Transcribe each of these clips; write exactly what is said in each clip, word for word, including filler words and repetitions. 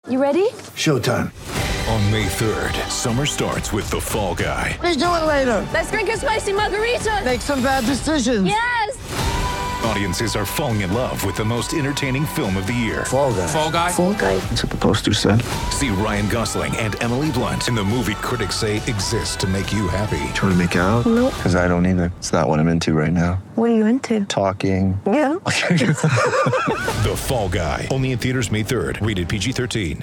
You ready? Showtime. On May third, summer starts with The Fall Guy. Let's do it later. Let's drink a spicy margarita. Make some bad decisions. Yes. Audiences are falling in love with the most entertaining film of the year. Fall Guy. Fall Guy? Fall Guy. That's what the poster said. See Ryan Gosling and Emily Blunt in the movie critics say exists to make you happy. Trying to make it out? Nope. Because I don't either. It's not what I'm into right now. What are you into? Talking. Yeah. The Fall Guy. Only in theaters May third. Rated P G thirteen.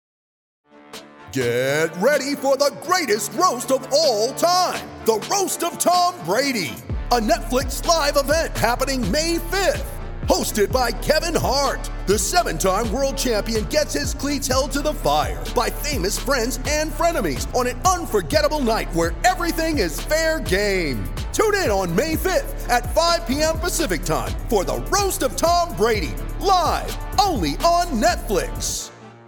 Get ready for the greatest roast of all time. The Roast of Tom Brady. A Netflix live event happening May fifth. Hosted by Kevin Hart. The seven-time world champion gets his cleats held to the fire by famous friends and frenemies on an unforgettable night where everything is fair game. Tune in on May fifth at five p.m. Pacific time for the Roast of Tom Brady. Live only on Netflix.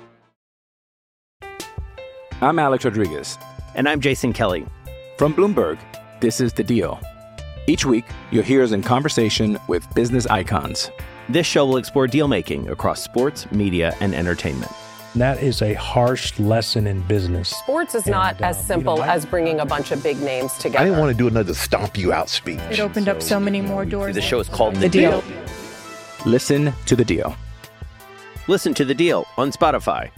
I'm Alex Rodriguez. And I'm Jason Kelly. From Bloomberg, this is The Deal. Each week, you'll hear us in conversation with business icons. This show will explore deal-making across sports, media, and entertainment. That is a harsh lesson in business. Sports is not and, uh, as simple you know, as bringing a bunch of big names together. I didn't want to do another stomp you out speech. It opened so, up so many more doors. The show is called The, the deal. deal. Listen to The Deal. Listen to The Deal on Spotify.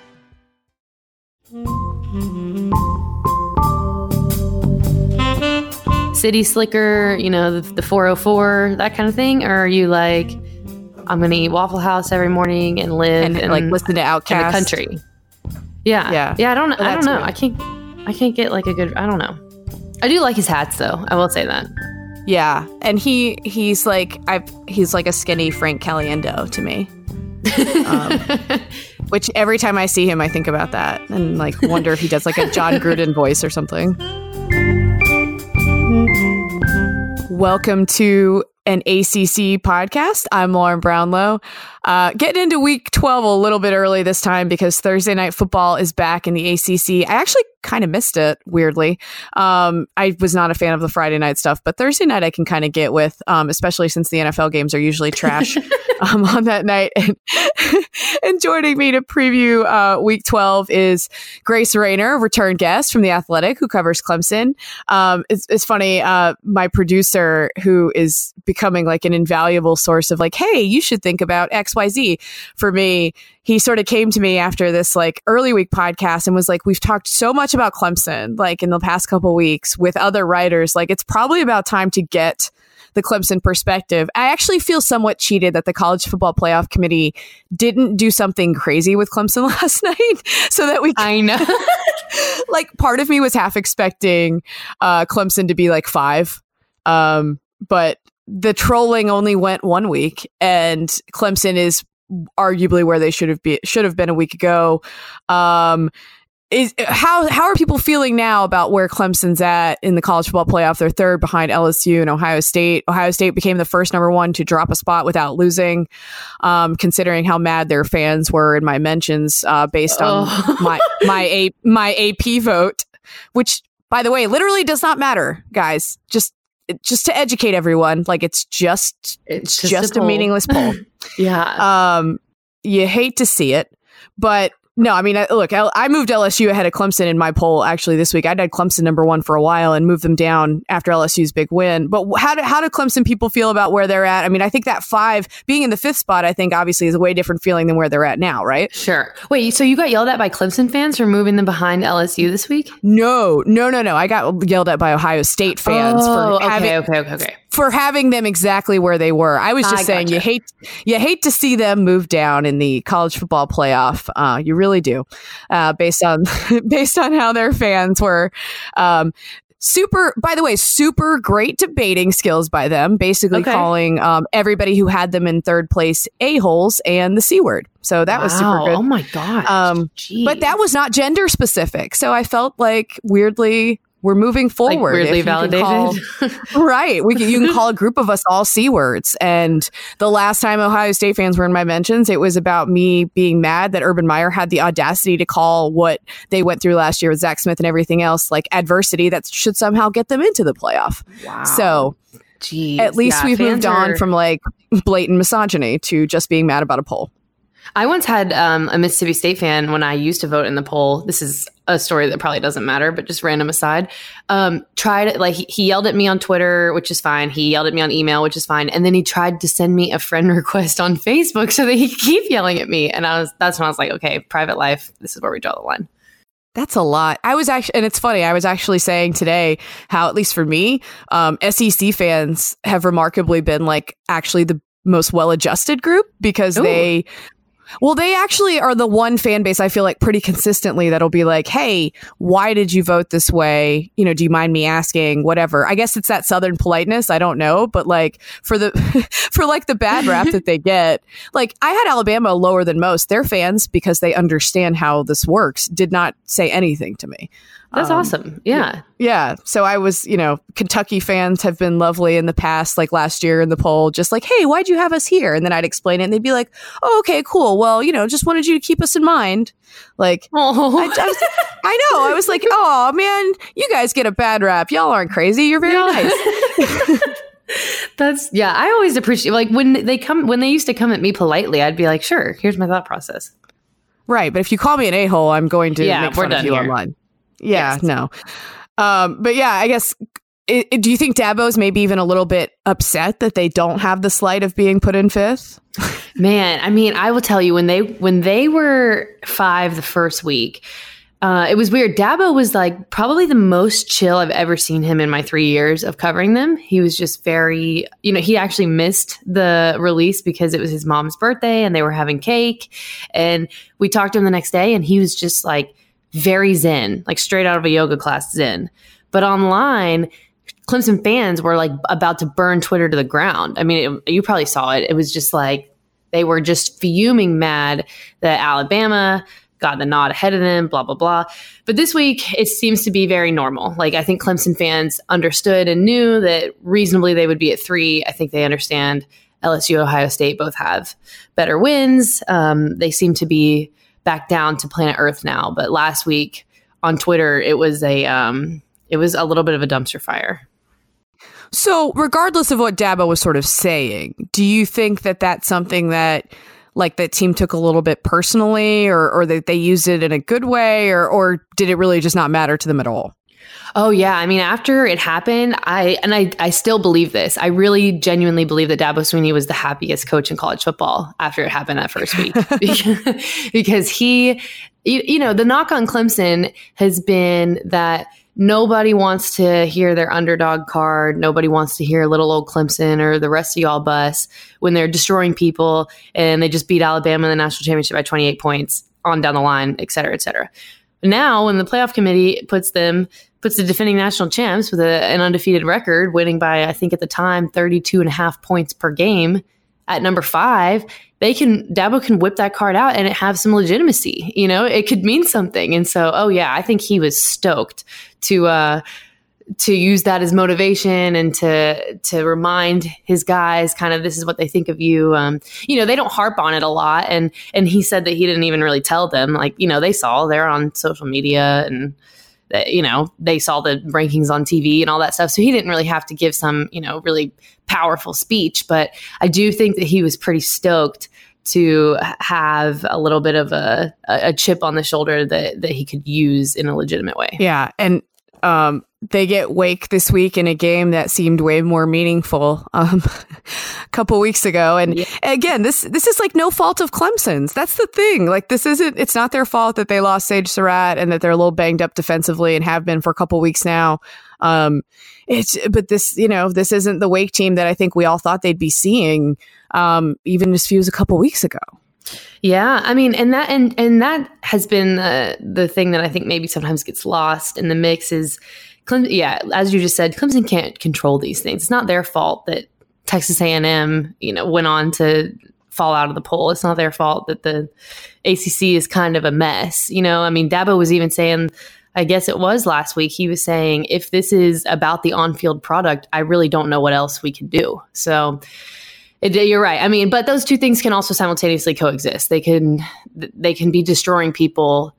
City slicker, you know, the, the four oh four, that kind of thing? Or are you like, I'm going to eat Waffle House every morning and live and, and like listen to Outkast in the country? Yeah. Yeah. Yeah. I don't, well, I don't know. Weird. I can't, I can't get like a good, I don't know. I do like his hats though. I will say that. Yeah. And he, he's like, I've, he's like a skinny Frank Caliendo to me. um, which every time I see him, I think about that and like wonder if he does like a John Gruden voice or something. Welcome to an A C C podcast. I'm Lauren Brownlow. Uh, getting into week twelve a little bit early this time because Thursday night football is back in the A C C. I actually kind of missed it, weirdly. Um, I was not a fan of the Friday night stuff, but Thursday night I can kind of get with, um, especially since the N F L games are usually trash um, on that night. And, and joining me to preview uh, week twelve is Grace Rayner, return guest from The Athletic, who covers Clemson. Um, it's, it's funny, uh, my producer, who is becoming like an invaluable source of like, hey, you should think about X, Y, Z for me. He sort of came to me after this like early week podcast and was like, we've talked so much about Clemson, like in the past couple weeks with other writers, like it's probably about time to get the Clemson perspective. I actually feel somewhat cheated that the College Football Playoff Committee didn't do something crazy with Clemson last night so that we I know. Like part of me was half expecting uh, Clemson to be like five. Um, but the trolling only went one week and Clemson is arguably where they should have be should have been a week ago. Um, is how how are people feeling now about where Clemson's at in the college football playoff? They're third behind L S U and Ohio State. Ohio State became the first number one to drop a spot without losing, um, considering how mad their fans were in my mentions uh, based on oh. my my a my A P vote, which by the way literally does not matter, guys. Just just to educate everyone, like it's just it's just, just a, a meaningless poll. Yeah. Um, you hate to see it, but no, I mean, I, look, I, I moved L S U ahead of Clemson in my poll actually this week. I'd had Clemson number one for a while and moved them down after L S U's big win. But how do, how do Clemson people feel about where they're at? I mean, I think that five being in the fifth spot, I think obviously is a way different feeling than where they're at now, right? Sure. Wait, so you got yelled at by Clemson fans for moving them behind L S U this week? No, no, no, no. I got yelled at by Ohio State fans oh, for okay, having okay, okay, okay. for having them exactly where they were. I was just I saying gotcha. you hate you hate to see them move down in the college football playoff. Uh, you really do, uh, based on based on how their fans were. Um, super, by the way, super great debating skills by them. Basically okay. calling um, everybody who had them in third place a-holes and the C word. So that wow. was super good. Oh my gosh. Um, but that was not gender specific. So I felt like weirdly. We're moving forward. Like weirdly validated. Call, right. We can, you can call a group of us all C words. And the last time Ohio State fans were in my mentions, it was about me being mad that Urban Meyer had the audacity to call what they went through last year with Zach Smith and everything else like adversity that should somehow get them into the playoff. Wow. So Jeez. at least yeah, we've moved are... on from like blatant misogyny to just being mad about a poll. I once had um, a Mississippi State fan when I used to vote in the poll. This is a story that probably doesn't matter, but just random aside. Um, tried like he, he yelled at me on Twitter, which is fine. He yelled at me on email, which is fine. And then he tried to send me a friend request on Facebook so that he could keep yelling at me. And I was that's when I was like, okay, private life. This is where we draw the line. That's a lot. I was actually, and it's funny, I was actually saying today how, at least for me, um, S E C fans have remarkably been like actually the most well-adjusted group because Ooh. they, well, they actually are the one fan base I feel like pretty consistently that'll be like, hey, why did you vote this way? You know, do you mind me asking? Whatever. I guess it's that Southern politeness. I don't know. But like for the, for like the bad rap that they get, like I had Alabama lower than most. Their fans, because they understand how this works, did not say anything to me. That's um, awesome. Yeah. Yeah. So I was, you know, Kentucky fans have been lovely in the past, like last year in the poll, just like, hey, why'd you have us here? And then I'd explain it and they'd be like, oh, okay, cool. Well, you know, just wanted you to keep us in mind. Like, oh. I, I, was, I know. I was like, oh, man, you guys get a bad rap. Y'all aren't crazy. You're very yeah. nice. That's, yeah, I always appreciate, like when they come, when they used to come at me politely, I'd be like, sure, here's my thought process. Right. But if you call me an a-hole, I'm going to yeah, make fun of you here. online. Yeah, yes. no. Um, but yeah, I guess, it, it, do you think Dabo's maybe even a little bit upset that they don't have the slight of being put in fifth? Man, I mean, I will tell you, when they when they were five the first week, uh, it was weird. Dabo was like probably the most chill I've ever seen him in my three years of covering them. He was just very, you know, he actually missed the release because it was his mom's birthday and they were having cake. And we talked to him the next day and he was just like, very zen, like straight out of a yoga class zen. But online, Clemson fans were like about to burn Twitter to the ground. I mean, it, you probably saw it. It was just like they were just fuming mad that Alabama got the nod ahead of them, blah, blah, blah. But this week, it seems to be very normal. Like, I think Clemson fans understood and knew that reasonably they would be at three. I think they understand L S U, Ohio State both have better wins. Um, they seem to be back down to planet Earth now. But last week on Twitter, it was a um, it was a little bit of a dumpster fire. So regardless of what Dabo was sort of saying, do you think that that's something that like that team took a little bit personally, or or that they used it in a good way, or or did it really just not matter to them at all? Oh, yeah. I mean, after it happened, I and I, I still believe this. I really genuinely believe that Dabo Swinney was the happiest coach in college football after it happened that first week. Because he, you, you know, the knock on Clemson has been that nobody wants to hear their underdog card. Nobody wants to hear little old Clemson or the rest of y'all bus when they're destroying people and they just beat Alabama in the national championship by twenty-eight points on down the line, et cetera, et cetera. Now, when the playoff committee puts them, puts the defending national champs with a, an undefeated record, winning by, I think at the time, thirty-two and a half points per game at number five, they can, Dabo can whip that card out and it have some legitimacy. You know, it could mean something. And so, oh yeah, I think he was stoked to, uh, to use that as motivation and to to remind his guys kind of this is what they think of you. Um, you know, they don't harp on it a lot. And and he said that he didn't even really tell them. Like, you know, they saw they're on social media and, that, you know, they saw the rankings on T V and all that stuff. So he didn't really have to give some, you know, really powerful speech. But I do think that he was pretty stoked to have a little bit of a, a chip on the shoulder that, that he could use in a legitimate way. Yeah. And um they get Wake this week in a game that seemed way more meaningful um, a couple weeks ago. And yeah. again, this this is like no fault of Clemson's. That's the thing. Like, this isn't, it's not their fault that they lost Sage Surratt and that they're a little banged up defensively and have been for a couple weeks now. Um, it's, but this, you know, this isn't the Wake team that I think we all thought they'd be seeing um, even as few as a couple weeks ago. Yeah, I mean, and that and and that has been the the thing that I think maybe sometimes gets lost in the mix is, Clemson, yeah, as you just said, Clemson can't control these things. It's not their fault that Texas A and M, you know, went on to fall out of the poll. It's not their fault that the A C C is kind of a mess. You know, I mean, Dabo was even saying, I guess it was last week, he was saying, if this is about the on-field product, I really don't know what else we can do. So It, you're right. I mean, but those two things can also simultaneously coexist. They can they can be destroying people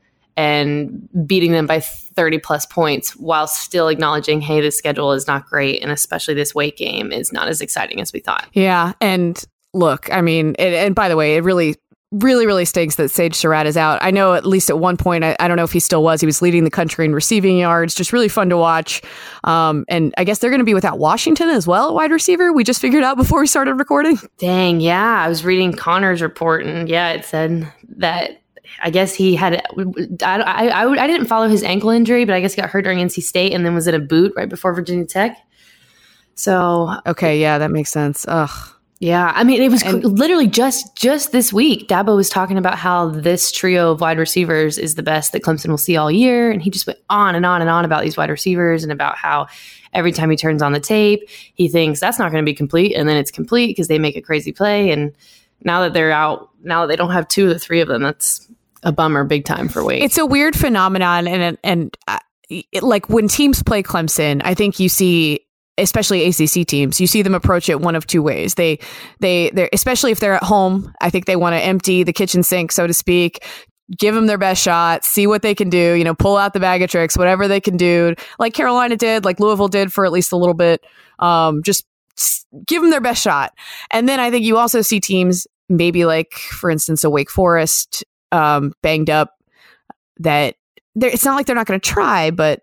and beating them by thirty plus points while still acknowledging, hey, this schedule is not great. And especially this Wake game is not as exciting as we thought. Yeah. And look, I mean, it, and by the way, it really really, really stinks that Sage Surratt is out. I know at least at one point, I, I don't know if he still was, he was leading the country in receiving yards. Just really fun to watch. Um, and I guess they're going to be without Washington as well, wide receiver. We just figured out before we started recording. Dang, yeah. I was reading Connor's report, and yeah, it said that I guess he had, I, I, I, I didn't follow his ankle injury, but I guess he got hurt during N C State and then was in a boot right before Virginia Tech. So. Okay, yeah, that makes sense. Ugh. Yeah, I mean, it was and, literally just just this week. Dabo was talking about how this trio of wide receivers is the best that Clemson will see all year. And he just went on and on and on about these wide receivers and about how every time he turns on the tape, he thinks that's not going to be complete. And then it's complete because they make a crazy play. And now that they're out, now that they don't have two of the three of them, that's a bummer big time for Wake. It's a weird phenomenon. And, and uh, it, like when teams play Clemson, I think you see, especially A C C teams, you see them approach it one of two ways. They, they, they're, especially if they're at home, I think they want to empty the kitchen sink, so to speak, give them their best shot, see what they can do, you know, pull out the bag of tricks, whatever they can do, like Carolina did, like Louisville did for at least a little bit. Um, just give them their best shot. And then I think you also see teams, maybe like, for instance, a Wake Forest, um, banged up, that it's not like they're not going to try, but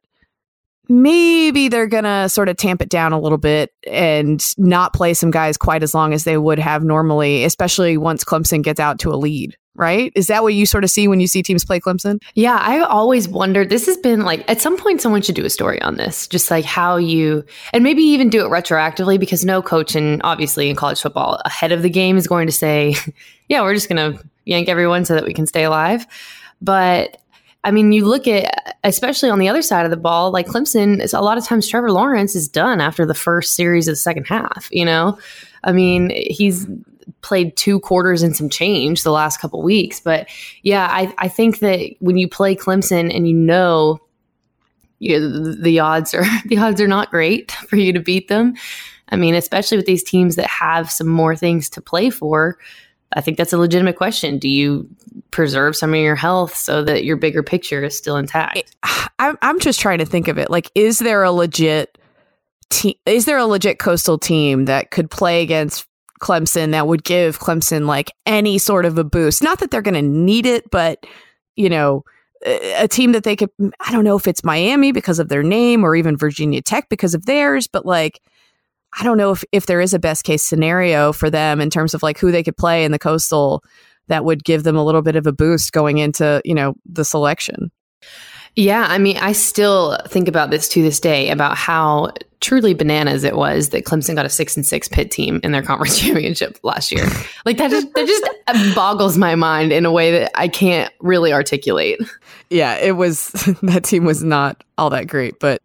maybe they're going to sort of tamp it down a little bit and not play some guys quite as long as they would have normally, especially once Clemson gets out to a lead, right? Is that what you sort of see when you see teams play Clemson? Yeah, I always wondered, this has been like, at some point someone should do a story on this, just like how you, and maybe even do it retroactively, because no coach in, obviously in college football ahead of the game is going to say, yeah, we're just going to yank everyone so that we can stay alive. But I mean, you look at, especially on the other side of the ball, like Clemson, it's a lot of times Trevor Lawrence is done after the first series of the second half, you know? I mean, he's played two quarters and some change the last couple weeks. But yeah, I, I think that when you play Clemson and you know, you know the, the odds are the odds are not great for you to beat them. I mean, especially with these teams that have some more things to play for. I think that's a legitimate question. Do you preserve some of your health so that your bigger picture is still intact? I'm I'm just trying to think of it. Like, is there a legit team? Is there a legit Coastal team that could play against Clemson that would give Clemson like any sort of a boost? Not that they're going to need it, but you know, a, a team that they could. I don't know if it's Miami because of their name or even Virginia Tech because of theirs, but like, I don't know if, if there is a best case scenario for them in terms of like who they could play in the Coastal that would give them a little bit of a boost going into, you know, the selection. Yeah. I mean, I still think about this to this day about how truly bananas it was that Clemson got a six and six Pitt team in their conference championship last year. Like that just, that just boggles my mind in a way that I can't really articulate. Yeah, it was, that team was not all that great, but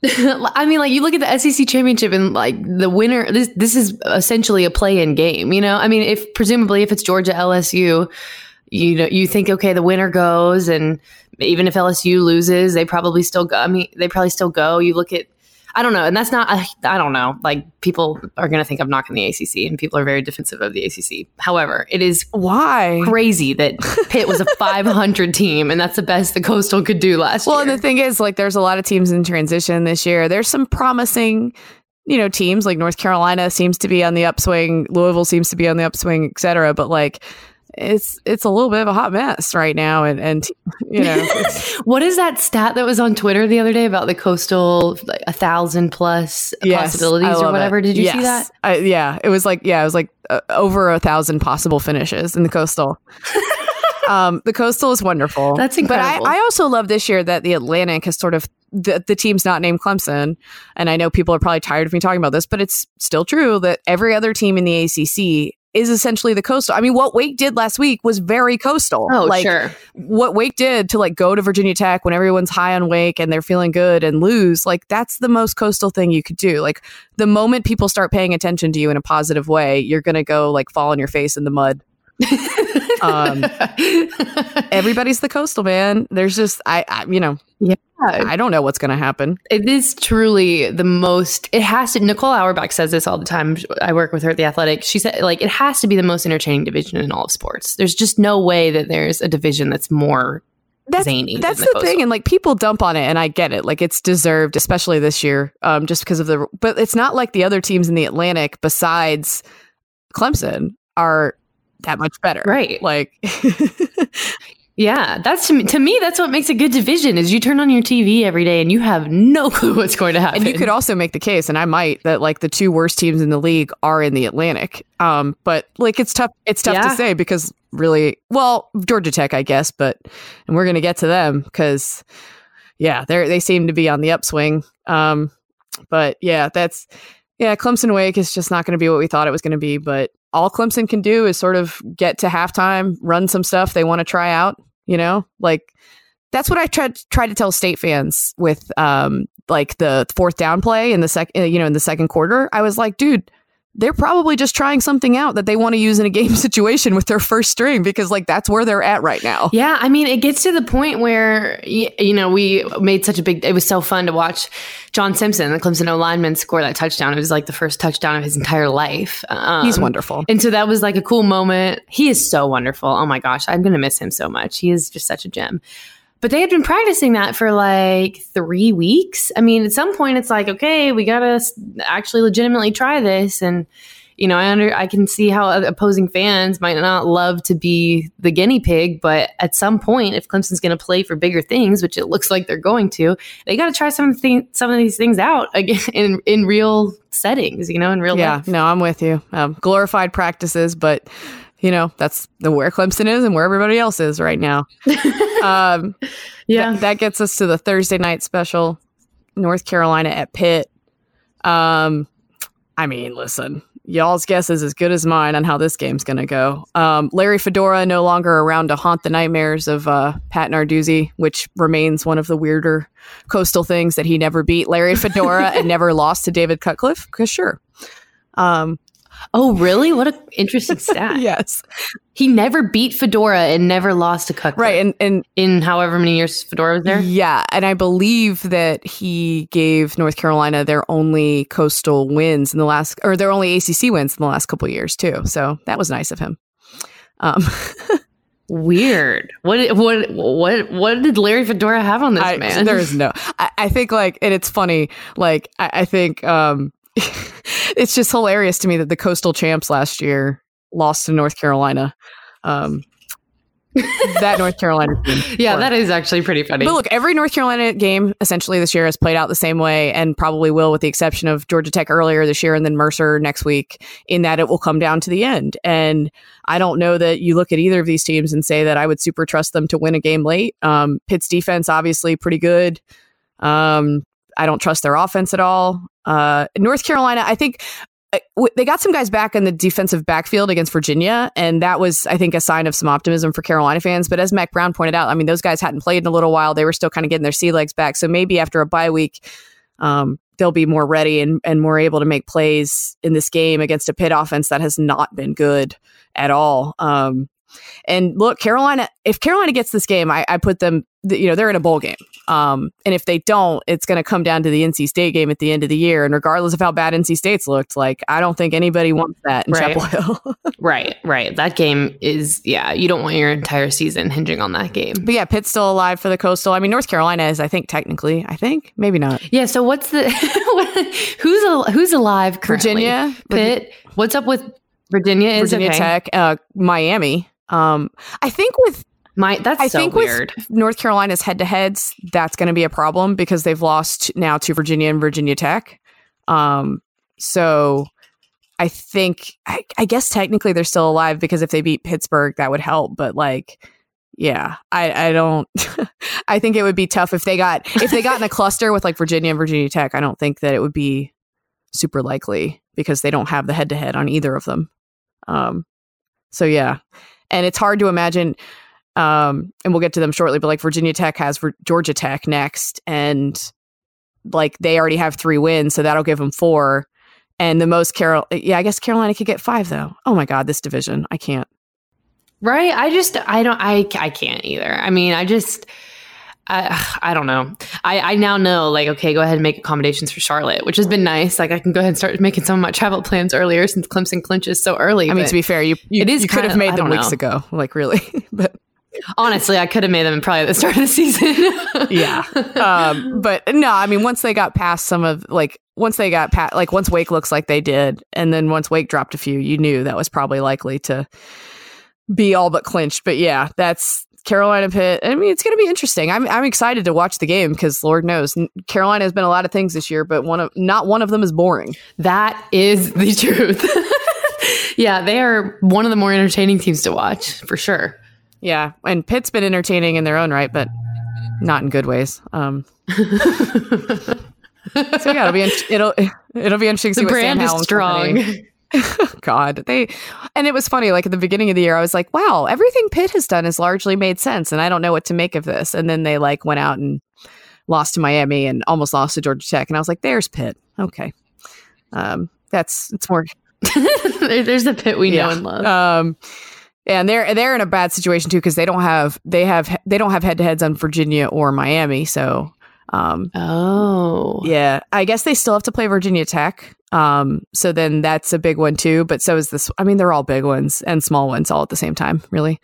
I mean, like you look at the S E C championship and like the winner, this this is essentially a play-in game, you know? I mean, if presumably if it's Georgia L S U, you know, you think, okay, the winner goes, and even if L S U loses, they probably still go. I mean, they probably still go. You look at, I don't know. And that's not, I, I don't know. Like people are going to think I'm knocking the A C C, and people are very defensive of the A C C. However, it is why crazy that Pitt was a five hundred team, and that's the best the Coastal could do last well, year. Well, and the thing is, like, there's a lot of teams in transition this year. There's some promising, you know, teams like North Carolina seems to be on the upswing. Louisville seems to be on the upswing, et cetera. But like, it's it's a little bit of a hot mess right now, and and you know, what is that stat that was on Twitter the other day about the Coastal, like a thousand plus yes, possibilities or whatever? It. Did you yes. see that? I, yeah, it was like yeah, it was like uh, over a thousand possible finishes in the Coastal. um, the Coastal is wonderful. That's incredible. But I, I also love this year that the Atlantic has sort of the the team's not named Clemson, and I know people are probably tired of me talking about this, but it's still true that every other team in the A C C is essentially the Coastal. I mean, what Wake did last week was very Coastal. Oh, like, sure. What Wake did to like go to Virginia Tech when everyone's high on Wake and they're feeling good and lose, like that's the most Coastal thing you could do. Like the moment people start paying attention to you in a positive way, you're going to go like fall on your face in the mud. um, everybody's the Coastal, man. There's just, I, I you know, yeah. I don't know what's going to happen. It is truly the most, it has to, Nicole Auerbach says this all the time. I work with her at The Athletic. She said, like, it has to be the most entertaining division in all of sports. There's just no way that there's a division that's more that's, zany. That's than the, the thing. And like people dump on it, and I get it. Like it's deserved, especially this year, um, just because of the, but it's not like the other teams in the Atlantic besides Clemson are that much better. Right. Like, yeah, that's to me, to me, that's what makes a good division is you turn on your T V every day and you have no clue what's going to happen. And you could also make the case, and I might, that like the two worst teams in the league are in the Atlantic. Um, but like it's tough. It's tough yeah. to say because really, well, Georgia Tech, I guess, but and we're gonna get to them because yeah, they they seem to be on the upswing. Um, but yeah, that's yeah, Clemson Wake is just not going to be what we thought it was going to be. But all Clemson can do is sort of get to halftime, run some stuff they want to try out. You know, like that's what I tried try to tell State fans with um like the fourth down play in the second, you know, in the second quarter. I was like, dude, they're probably just trying something out that they want to use in a game situation with their first string because like that's where they're at right now. Yeah, I mean, it gets to the point where, you know, we made such a big, it was so fun to watch John Simpson, the Clemson O lineman, score that touchdown. It was like the first touchdown of his entire life. Um, He's wonderful. And so that was like a cool moment. He is so wonderful. Oh my gosh, I'm going to miss him so much. He is just such a gem. But they had been practicing that for like three weeks. I mean, at some point it's like, okay, we got to actually legitimately try this. And, you know, I under I can see how opposing fans might not love to be the guinea pig. But at some point, if Clemson's going to play for bigger things, which it looks like they're going to, they got to try some of, th- some of these things out again in, in real settings, you know, in real yeah, life. Yeah, no, I'm with you. Um, glorified practices, but you know, that's the where Clemson is and where everybody else is right now. um, yeah. Th- that gets us to the Thursday night special, North Carolina at Pitt. Um, I mean, listen, y'all's guess is as good as mine on how this game's going to go. Um, Larry Fedora no longer around to haunt the nightmares of uh, Pat Narduzzi, which remains one of the weirder Coastal things that he never beat Larry Fedora and never lost to David Cutcliffe. Because sure. Um, Oh, really? What an interesting stat. Yes. He never beat Fedora and never lost to Cutcliffe. Right. And, and in however many years Fedora was there? Yeah. And I believe that he gave North Carolina their only Coastal wins in the last, or their only A C C wins in the last couple of years, too. So that was nice of him. Um, Weird. What what what what did Larry Fedora have on this I, man? There is no. I, I think like, and it's funny, like, I, I think, um, it's just hilarious to me that the Coastal champs last year lost to North Carolina. Um, that North Carolina team. Yeah, that is actually pretty funny. But look, every North Carolina game essentially this year has played out the same way and probably will, with the exception of Georgia Tech earlier this year and then Mercer next week, in that it will come down to the end. And I don't know that you look at either of these teams and say that I would super trust them to win a game late. Um, Pitt's defense, obviously pretty good. Um, I don't trust their offense at all. Uh, North Carolina, I think uh, w- they got some guys back in the defensive backfield against Virginia, and that was, I think, a sign of some optimism for Carolina fans. But as Mac Brown pointed out, I mean, those guys hadn't played in a little while. They were still kind of getting their sea legs back. So maybe after a bye week, um, they'll be more ready and, and more able to make plays in this game against a Pitt offense that has not been good at all. Um, and look, Carolina, if Carolina gets this game, I, I put them, you know, they're in a bowl game. Um, and if they don't, it's going to come down to the N C State game at the end of the year. And regardless of how bad N C State's looked, like, I don't think anybody wants that in right. Chapel Hill. right, right. That game is, yeah, you don't want your entire season hinging on that game. But yeah, Pitt's still alive for the Coastal. I mean, North Carolina is, I think, technically, I think, maybe not. Yeah, so what's the, who's al- who's alive currently? Virginia. Pitt. What's up with Virginia? Is Virginia okay. Tech, uh, Miami. Um, I think with My that's I so think weird. With North Carolina's head-to-heads, that's going to be a problem because they've lost now to Virginia and Virginia Tech. Um, so I think, I, I guess technically they're still alive because if they beat Pittsburgh, that would help. But like, yeah, I, I don't. I think it would be tough if they got if they got in a cluster with like Virginia and Virginia Tech. I don't think that it would be super likely because they don't have the head-to-head on either of them. Um, so yeah, and it's hard to imagine. Um, and we'll get to them shortly, but like Virginia Tech has for Georgia Tech next, and like they already have three wins, so that'll give them four. And the most Carol, yeah, I guess Carolina could get five though. Oh my God, this division, I can't. Right? I just, I don't, I, I can't either. I mean, I just, I, I don't know. I, I now know, like, okay, go ahead and make accommodations for Charlotte, which has been nice. Like, I can go ahead and start making some of my travel plans earlier since Clemson clinches so early. I mean, to be fair, you you, it is you could have made them weeks know. ago, like really, but. Honestly, I could have made them probably at the start of the season. yeah. Um, but no, I mean, once they got past some of like, once they got past, like once Wake looks like they did, and then once Wake dropped a few, you knew that was probably likely to be all but clinched. But yeah, that's Carolina Pitt. I mean, it's going to be interesting. I'm I'm excited to watch the game because Lord knows Carolina has been a lot of things this year, but one of not one of them is boring. That is the truth. Yeah, they are one of the more entertaining teams to watch for sure. Yeah, and Pitt's been entertaining in their own right, but not in good ways. Um, so yeah, it'll be in- it'll it'll be interesting to see the what Sam brand is Howell's strong. company- God, they and it was funny. Like at the beginning of the year, I was like, "Wow, everything Pitt has done has largely made sense," and I don't know what to make of this. And then they like went out and lost to Miami and almost lost to Georgia Tech, and I was like, "There's Pitt. Okay, um, that's it's more." There's the Pitt we yeah. know and love. Um, and they're they're in a bad situation too because they don't have they have they don't have head to heads on Virginia or Miami. So, um, oh yeah, I guess they still have to play Virginia Tech. Um, so then that's a big one too, but so is this. I mean, they're all big ones and small ones all at the same time, really.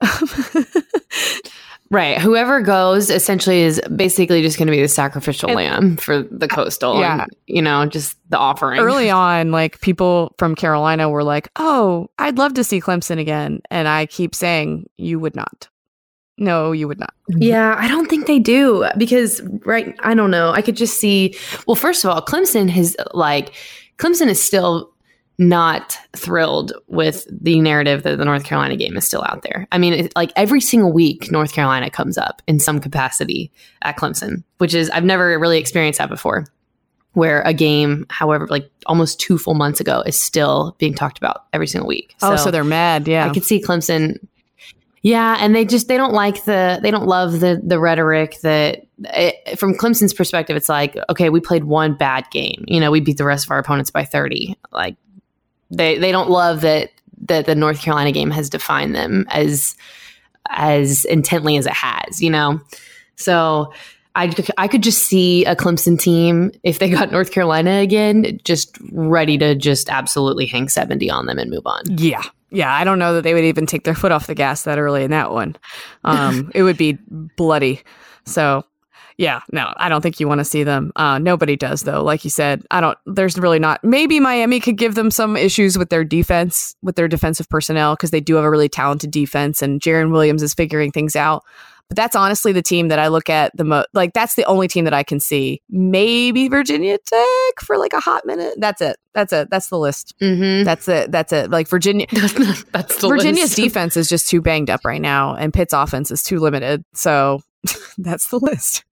Right. Whoever goes essentially is basically just going to be the sacrificial and, lamb for the Coastal. Yeah. And, you know, just the offering. Early on, like people from Carolina were like, oh, I'd love to see Clemson again. And I keep saying you would not. No, you would not. Yeah, I don't think they do because, right, I don't know. I could just see, well, first of all, Clemson has like, Clemson is still not thrilled with the narrative that the North Carolina game is still out there. I mean, it, like every single week, North Carolina comes up in some capacity at Clemson, which is, I've never really experienced that before, where a game, however, like almost two full months ago is still being talked about every single week. Oh, so, so they're mad. Yeah. I could see Clemson. Yeah. And they just, they don't like the, they don't love the, the rhetoric that it, from Clemson's perspective, it's like, okay, we played one bad game. You know, we beat the rest of our opponents by thirty. Like, They they don't love that that the North Carolina game has defined them as as intently as it has, you know. So I I could just see a Clemson team if they got North Carolina again, just ready to just absolutely hang seventy on them and move on. Yeah, yeah. I don't know that they would even take their foot off the gas that early in that one. Um, it would be bloody. So. Yeah, no, I don't think you want to see them. Uh, nobody does, though. Like you said, I don't. There's really not. Maybe Miami could give them some issues with their defense, with their defensive personnel, because they do have a really talented defense, and Jaron Williams is figuring things out. But that's honestly the team that I look at the most. Like that's the only team that I can see. Maybe Virginia Tech for like a hot minute. That's it. That's it. That's the list. Mm-hmm. That's it. That's it. Like Virginia. That's the Virginia's list. defense is just too banged up right now, and Pitt's offense is too limited. So that's the list.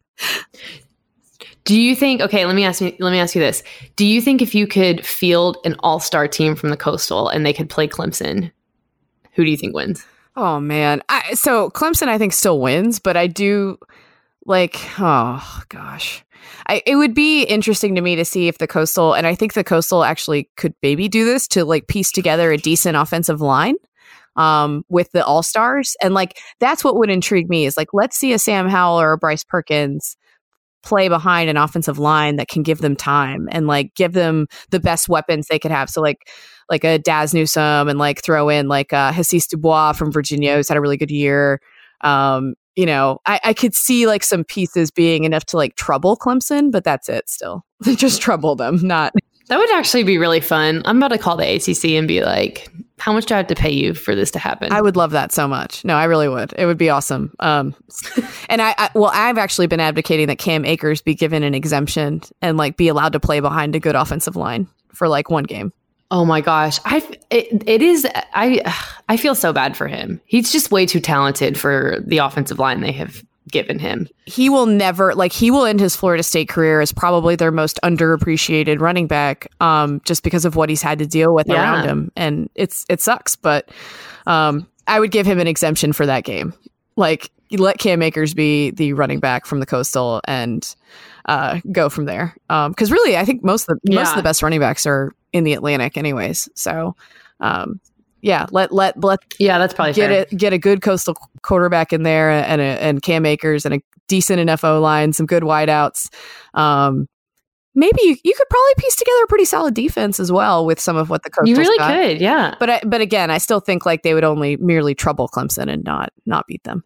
Do you think, okay, let me ask you, let me ask you this. Do you think if you could field an all-star team from the Coastal and they could play Clemson, who do you think wins? Oh man. I, so Clemson I think still wins, but I do like, oh gosh. I, it would be interesting to me to see if the Coastal, and I think the Coastal actually could maybe do this to like piece together a decent offensive line. Um, with the all-stars. And like, that's what would intrigue me is like, let's see a Sam Howell or a Bryce Perkins play behind an offensive line that can give them time and like give them the best weapons they could have. So like, like a Daz Newsome and like throw in like uh Hasise Dubois from Virginia, who's had a really good year. Um, you know, I, I could see like some pieces being enough to like trouble Clemson, but that's it still. Just trouble them, not. That would actually be really fun. I'm about to call the A C C and be like, how much do I have to pay you for this to happen? I would love that so much. No, I really would. It would be awesome. Um, and I, I, well, I've actually been advocating that Cam Akers be given an exemption and like be allowed to play behind a good offensive line for like one game. Oh my gosh. I, it, it is, I, I feel so bad for him. He's just way too talented for the offensive line they have given him. He will never, like he will end his Florida State career as probably their most underappreciated running back, um, just because of what he's had to deal with yeah. around him. And it's, it sucks, but um, I would give him an exemption for that game. Like let Cam Akers be the running back from the Coastal and uh, go from there. Um, cause really, I think most of the, yeah. most of the best running backs are in the Atlantic anyways. So um, yeah, let, let, let, yeah, that's probably get fair. it, get a good Coastal quarterback in there and a, and Cam Akers and a decent enough O line, some good wideouts. Um, maybe you, you could probably piece together a pretty solid defense as well with some of what the Coastal. You really got. could, yeah. But I, but again, I still think like they would only merely trouble Clemson and not not beat them.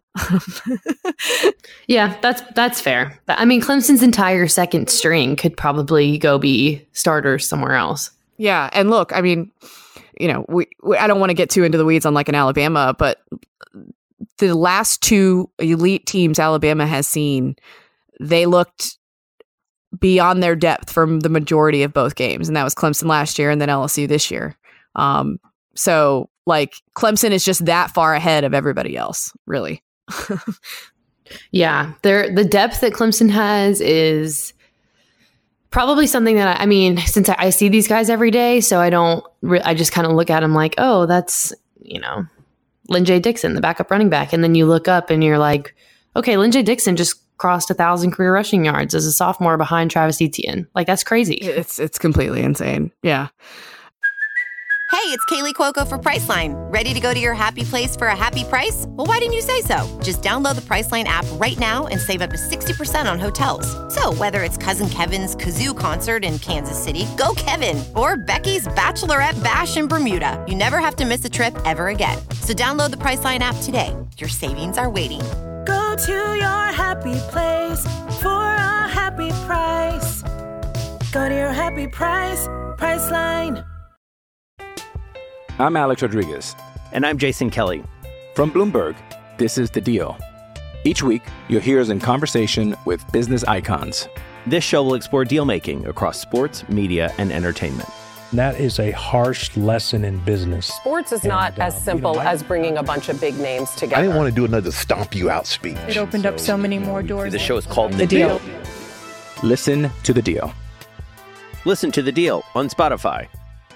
Yeah, that's that's fair. I mean, Clemson's entire second string could probably go be starters somewhere else. Yeah, and look, I mean, you know, we, we I don't want to get too into the weeds on like an Alabama, but the last two elite teams Alabama has seen, they looked beyond their depth from the majority of both games. And that was Clemson last year and then L S U this year. Um, so like Clemson is just that far ahead of everybody else, really. Yeah, there the depth that Clemson has is probably something that I, I mean, since I, I see these guys every day, so I don't. Re- I just kind of look at them like, oh, that's you know, Lynn J. Dixon, the backup running back, and then you look up and you're like, okay, Lynn J. Dixon just crossed a thousand career rushing yards as a sophomore behind Travis Etienne. Like that's crazy. It's it's completely insane. Yeah. Hey, it's Kaylee Cuoco for Priceline. Ready to go to your happy place for a happy price? Well, why didn't you say so? Just download the Priceline app right now and save up to sixty percent on hotels. So whether it's Cousin Kevin's Kazoo Concert in Kansas City, go Kevin, or Becky's Bachelorette Bash in Bermuda, you never have to miss a trip ever again. So download the Priceline app today. Your savings are waiting. Go to your happy place for a happy price. Go to your happy price, Priceline. I'm Alex Rodriguez. And I'm Jason Kelly. From Bloomberg, this is The Deal. Each week, you'll hear us in conversation with business icons. This show will explore deal-making across sports, media, and entertainment. And that is a harsh lesson in business. Sports is and, not as uh, simple you know, as bringing a bunch of big names together. I didn't want to do another stomp you out speech. It opened up so many more doors. The show is called The, The deal. Deal. Listen to The Deal. Listen to The Deal on Spotify.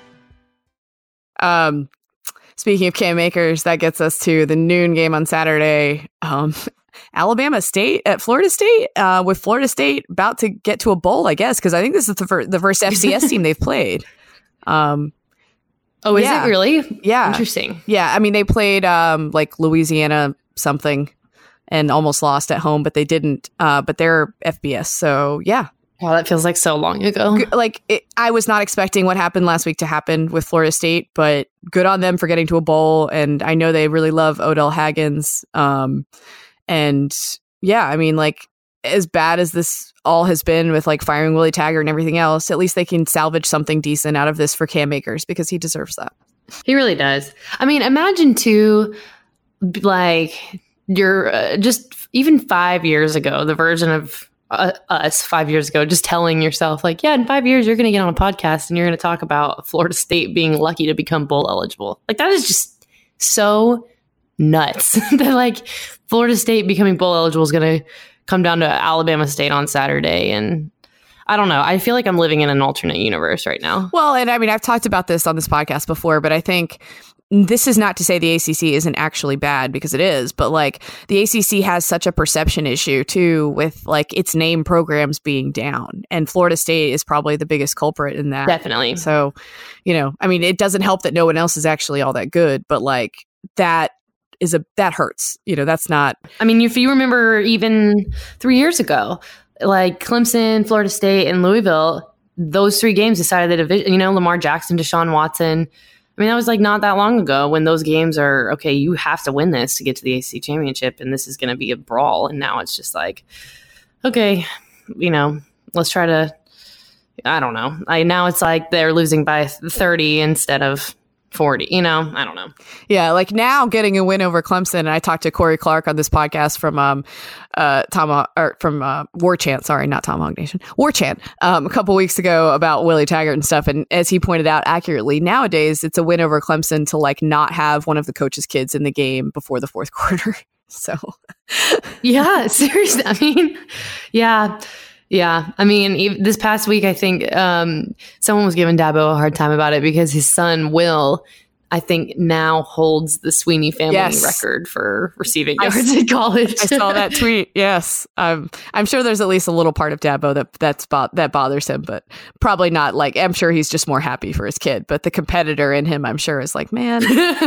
Um, speaking of Cam Akers, that gets us to the noon game on Saturday. Um, Alabama State at Florida State, uh, with Florida State about to get to a bowl, I guess, because I think this is the, fir- the first F C S team they've played. Um, oh, is yeah. it really? Yeah. Interesting. Yeah. I mean, they played um, like Louisiana something and almost lost at home, but they didn't. Uh, but they're F B S. So, yeah. Wow, that feels like so long ago. Like, it, I was not expecting what happened last week to happen with Florida State, but good on them for getting to a bowl. And I know they really love Odell Haggins. Um, and yeah, I mean, like, as bad as this all has been with like firing Willie Taggart and everything else, at least they can salvage something decent out of this for Cam Akers because he deserves that. He really does. I mean, imagine too, like, you're uh, just even five years ago, the version of Uh, us five years ago, just telling yourself like, yeah, in five years, you're going to get on a podcast and you're going to talk about Florida State being lucky to become bowl eligible. Like that is just so nuts that like Florida State becoming bowl eligible is going to come down to Alabama State on Saturday. And I don't know. I feel like I'm living in an alternate universe right now. Well, and I mean, I've talked about this on this podcast before, but I think this is not to say the A C C isn't actually bad, because it is, but like the A C C has such a perception issue too with like its name programs being down, and Florida State is probably the biggest culprit in that. Definitely. So, you know, I mean, it doesn't help that no one else is actually all that good, but like that is a, that hurts, you know, that's not. I mean, if you remember even three years ago, like Clemson, Florida State, and Louisville, those three games decided the division, you know, Lamar Jackson, Deshaun Watson. I mean, that was like not that long ago when those games are, okay, you have to win this to get to the A C C championship, and this is going to be a brawl. And now it's just like, okay, you know, let's try to, I don't know. I now it's like they're losing by thirty instead of forty, you know, I don't know. Yeah, like now getting a win over Clemson, and I talked to Corey Clark on this podcast from um uh Tom or from uh, War Chant, sorry, not Tomahawk Nation, War Chant, um, a couple weeks ago about Willie Taggart and stuff, and as he pointed out accurately, nowadays it's a win over Clemson to like not have one of the coach's kids in the game before the fourth quarter. So yeah, seriously, I mean, yeah. Yeah, I mean, even this past week, I think um, someone was giving Dabo a hard time about it because his son, Will, I think now holds the Sweeney family yes. record for receiving yards in college. I saw that tweet. Yes, um, I'm sure there's at least a little part of Dabo that that's bo- that bothers him, but probably not. Like, I'm sure he's just more happy for his kid. But the competitor in him, I'm sure, is like, man,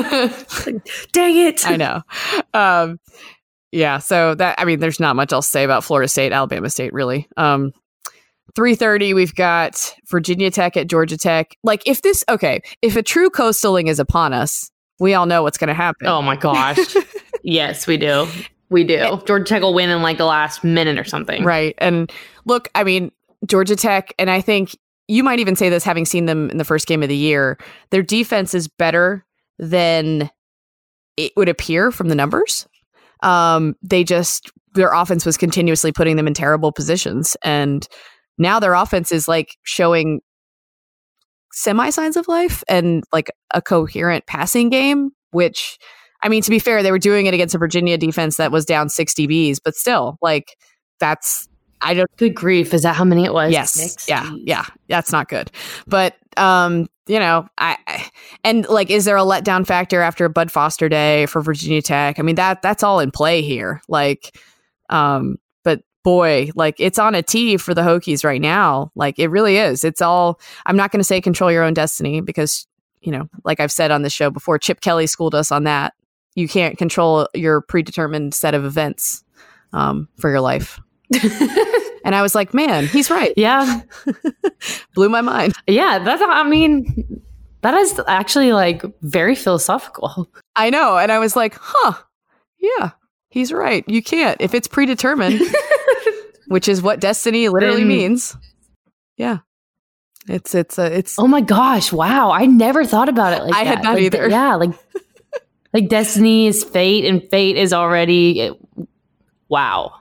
dang it! I know. Um, Yeah, so that, I mean, there's not much else to say about Florida State, Alabama State, really. Um, three thirty, we've got Virginia Tech at Georgia Tech. Like, if this, okay, if a true coastaling is upon us, we all know what's going to happen. Oh my gosh. Yes, we do. We do. It, Georgia Tech will win in like the last minute or something. Right. And look, I mean, Georgia Tech, and I think you might even say this having seen them in the first game of the year, their defense is better than it would appear from the numbers. Um, they just, their offense was continuously putting them in terrible positions. And now their offense is like showing semi signs of life and like a coherent passing game, which, I mean, to be fair, they were doing it against a Virginia defense that was down six D Bs, but still, like, that's, I don't. Good grief. Is that how many it was? Yes. Six? Yeah. Yeah. That's not good. But, um, you know, I, I, and like, is there a letdown factor after a Bud Foster day for Virginia Tech? I mean, that, that's all in play here. Like, um, but boy, like it's on a tee for the Hokies right now. Like it really is. It's all, I'm not going to say control your own destiny because, you know, like I've said on the show before, Chip Kelly schooled us on that. You can't control your predetermined set of events, um, for your life. And I was like, man, he's right. Yeah. Blew my mind. Yeah. That's, I mean, that is actually like very philosophical. I know. And I was like, huh, yeah, he's right. You can't, if it's predetermined, which is what destiny literally then, means. Yeah. It's, it's, a, it's, oh my gosh. Wow. I never thought about it like I that. had not like, either. Yeah. Like, like destiny is fate and fate is already, it, wow.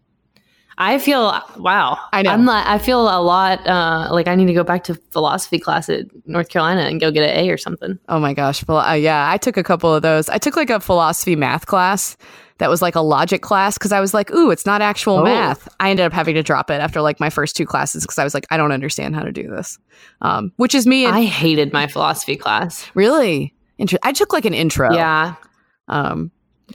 I feel, wow. I know. I'm not, I feel a lot uh, like I need to go back to philosophy class at North Carolina and go get an A or something. Oh my gosh. Well, uh, yeah, I took a couple of those. I took like a philosophy math class that was like a logic class because I was like, ooh, it's not actual Oh. math. I ended up having to drop it after like my first two classes because I was like, I don't understand how to do this. Um, which is me. And- I hated my philosophy class. Really? Inter- I took like an intro. Yeah. Um,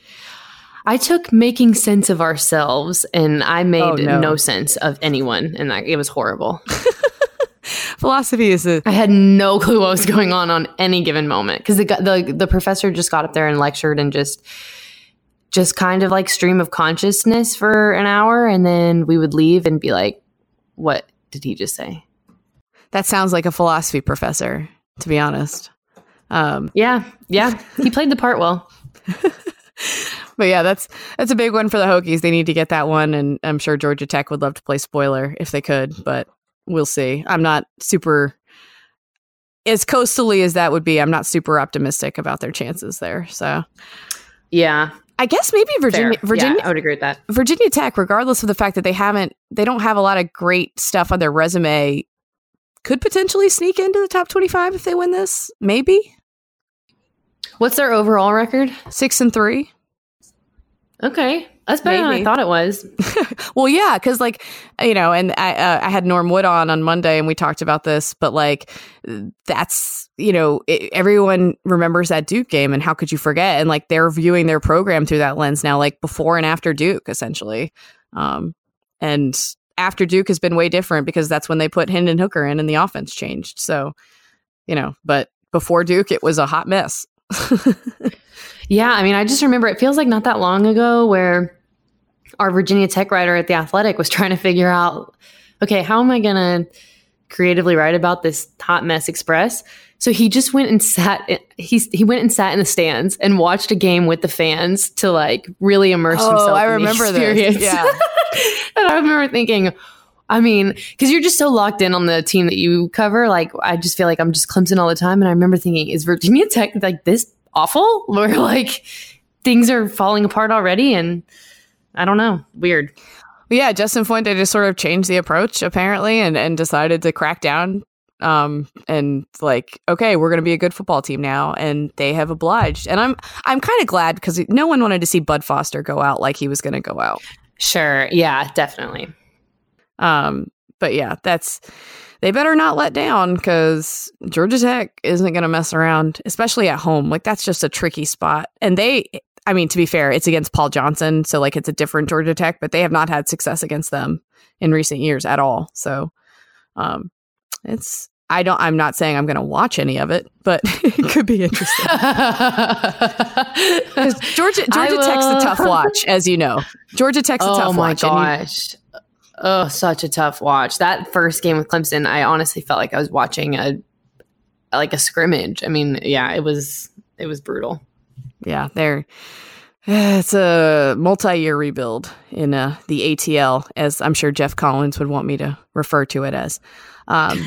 I took making sense of ourselves and I made Oh, no. no sense of anyone. And I, it was horrible. Philosophy is a... I had no clue what was going on on any given moment. Because the, gu- the the professor just got up there and lectured and just just kind of like stream of consciousness for an hour. And then we would leave and be like, what did he just say? That sounds like a philosophy professor, to be honest. Um, yeah. Yeah. He played the part well. But yeah, that's that's a big one for the Hokies. They need to get that one, and I'm sure Georgia Tech would love to play spoiler if they could, but we'll see. I'm not super, as coastally as that would be, I'm not super optimistic about their chances there. So yeah, I guess maybe Virginia, Fair. Virginia, Yeah, I would agree with that. Virginia Tech, regardless of the fact that they haven't, they don't have a lot of great stuff on their resume, could potentially sneak into the top twenty-five if they win this. Maybe. What's their overall record? Six and three. Okay. That's better Maybe. than I thought it was. Well, yeah, because like, you know, and I uh, I had Norm Wood on on Monday and we talked about this, but like that's, you know, it, everyone remembers that Duke game and how could you forget? And like they're viewing their program through that lens now, like before and after Duke, essentially. Um, and after Duke has been way different because that's when they put Hendon Hooker in and the offense changed. So, you know, but before Duke, it was a hot mess. Yeah, I mean, I just remember it feels like not that long ago where our Virginia Tech writer at The Athletic was trying to figure out, okay, how am I going to creatively write about this hot mess express? So he just went and sat, he, he went and sat in the stands and watched a game with the fans to like really immerse oh, himself I in remember the experience. This. Yeah. And I remember thinking, I mean, because you're just so locked in on the team that you cover. Like, I just feel like I'm just Clemson all the time. And I remember thinking, is Virginia Tech like this awful? Where like things are falling apart already? And I don't know. Weird. Yeah, Justin Fuente just sort of changed the approach apparently and, and decided to crack down um, and like, okay, we're going to be a good football team now. And they have obliged. And I'm I'm kind of glad because no one wanted to see Bud Foster go out like he was going to go out. Sure. Yeah, definitely. Um, but yeah, that's, they better not let down because Georgia Tech isn't going to mess around, especially at home. Like that's just a tricky spot. And they, I mean, to be fair, it's against Paul Johnson. So like it's a different Georgia Tech, but they have not had success against them in recent years at all. So, um, it's, I don't, I'm not saying I'm going to watch any of it, but it could be interesting. Georgia, Georgia Tech's a tough watch, as you know. Georgia Tech's a oh tough my watch. gosh. Oh, such a tough watch. That first game with Clemson, I honestly felt like I was watching a like a scrimmage. I mean, yeah, it was it was brutal. Yeah, they're It's a multi-year rebuild in uh, the A T L, as I'm sure Jeff Collins would want me to refer to it as. Um,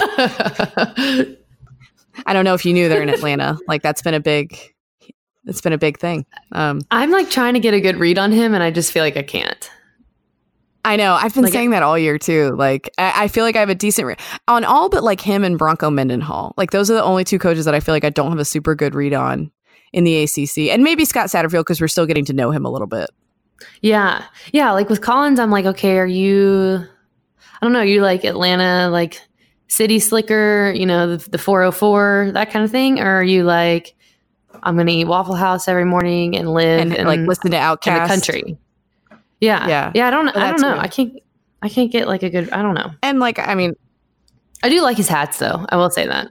I don't know if you knew they're in Atlanta. Like that's been a big, it's been a big thing. Um, I'm like trying to get a good read on him, and I just feel like I can't. I know. I've been like, saying that all year too. Like I, I feel like I have a decent re- on all but like him and Bronco Mendenhall. Like those are the only two coaches that I feel like I don't have a super good read on in the A C C, and maybe Scott Satterfield because we're still getting to know him a little bit. Yeah, yeah. Like with Collins, I'm like, okay, are you? I don't know. You like Atlanta, like city slicker, you know, the, the four oh four, that kind of thing, or are you like, I'm going to eat Waffle House every morning and live and, in, like listen to Outkast in the country? Yeah, yeah, yeah. I don't. Well, I don't know. weird. I can't. I can't get like a good. I don't know. And like, I mean, I do like his hats though. I will say that.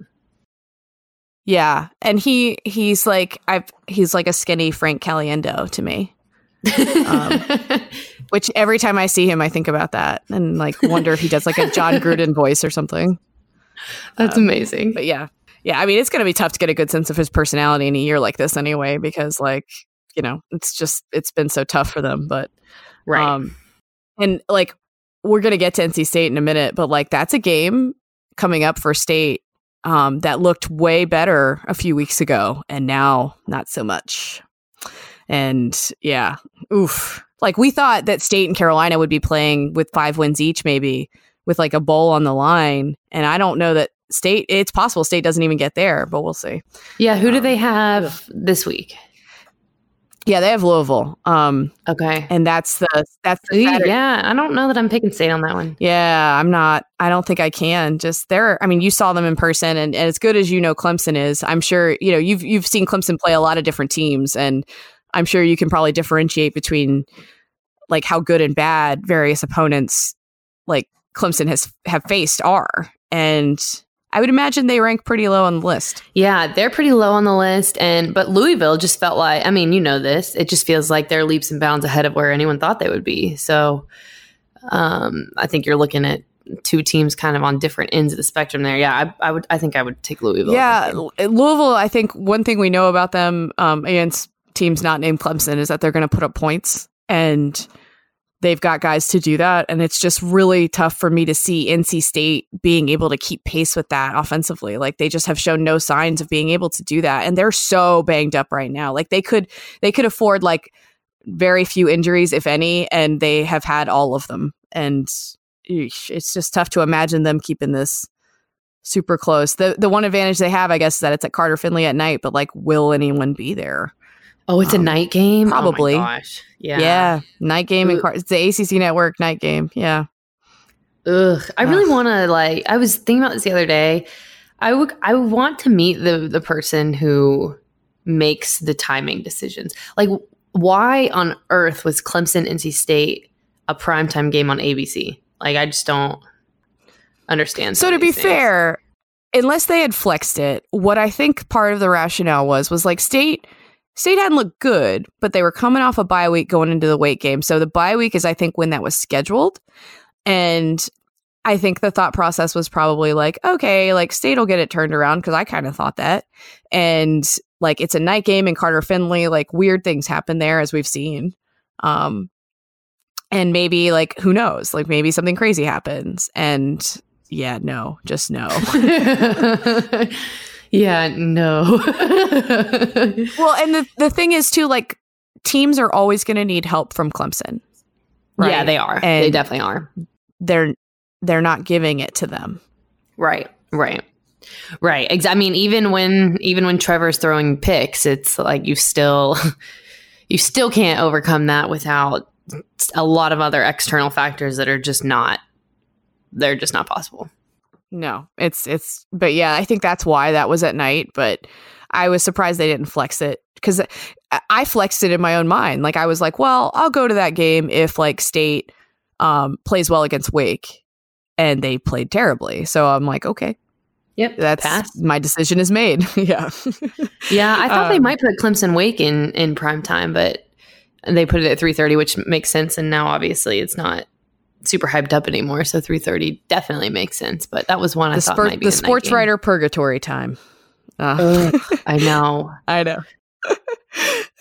Yeah, and he he's like I've he's like a skinny Frank Caliendo to me. Um, which every time I see him, I think about that and like wonder if he does like a John Gruden voice or something. That's um, amazing. But yeah, yeah. I mean, it's going to be tough to get a good sense of his personality in a year like this anyway, because like you know, it's just it's been so tough for them. But right, um, and like we're going to get to N C State in a minute, but like that's a game coming up for State. Um, that looked way better a few weeks ago, and now not so much. And yeah, oof. Like we thought that State and Carolina would be playing with five wins each, maybe with like a bowl on the line. And I don't know that State, it's possible State doesn't even get there, but we'll see. Yeah. Who um, do they have this week? Yeah, they have Louisville. Um, okay. And that's the, that's the Saturday. Yeah. I don't know that I'm picking State on that one. Yeah, I'm not, I don't think I can just there. I mean, you saw them in person and, and as good as, you know, Clemson is, I'm sure, you know, you've, you've seen Clemson play a lot of different teams, and I'm sure you can probably differentiate between like how good and bad various opponents like Clemson has have faced are. And I would imagine they rank pretty low on the list. Yeah, they're pretty low on the list. And but Louisville just felt like, I mean, you know this, it just feels like they're leaps and bounds ahead of where anyone thought they would be. So um, I think you're looking at two teams kind of on different ends of the spectrum there. Yeah, I, I would. I think I would take Louisville. Yeah, Louisville, I think one thing we know about them um, against teams not named Clemson is that they're going to put up points, and they've got guys to do that. And it's just really tough for me to see N C State being able to keep pace with that offensively. Like they just have shown no signs of being able to do that. And they're so banged up right now. Like they could, they could afford like very few injuries, if any, and they have had all of them. And eesh, it's just tough to imagine them keeping this super close. The the one advantage they have, I guess, is that it's at Carter Finley at night, but like, will anyone be there? Oh, it's um, a night game? Probably. Oh my gosh. Yeah. Yeah. Night game. In Car- it's the A C C Network night game. Yeah. Ugh. I really want to like, I was thinking about this the other day. I would, I would want to meet the, the person who makes the timing decisions. Like why on earth was Clemson N C State a primetime game on A B C? Like, I just don't understand. So to be things. fair, unless they had flexed it, what I think part of the rationale was, was like State, State hadn't looked good, but they were coming off a bye week going into the weight game. So the bye week is, I think, when that was scheduled. And I think the thought process was probably like, okay, like State will get it turned around, because I kind of thought that. And like, it's a night game in Carter Finley, like weird things happen there, as we've seen. Um, and maybe like, who knows, like maybe something crazy happens. And yeah, no, just no. Yeah, no. Well, and the, the thing is too, like teams are always going to need help from Clemson. Right? Yeah, they are. And they definitely are. They're, they're not giving it to them. Right. Right. Right. Ex- I mean, even when, even when Trevor's throwing picks, it's like, you still, you still can't overcome that without a lot of other external factors that are just not, they're just not possible. No, it's, it's, but yeah, I think that's why that was at night, but I was surprised they didn't flex it, because I flexed it in my own mind. Like I was like, well, I'll go to that game if like State um, plays well against Wake, and they played terribly. So I'm like, okay. Yep. That's pass. My decision is made. Yeah. Yeah. I thought um, they might put Clemson Wake in, in prime time, but they put it at three thirty, which makes sense. And now obviously it's not super hyped up anymore, so three thirty definitely makes sense. But that was one I the thought sport, might be the sports writer purgatory time. Uh. Ugh, I know, I know.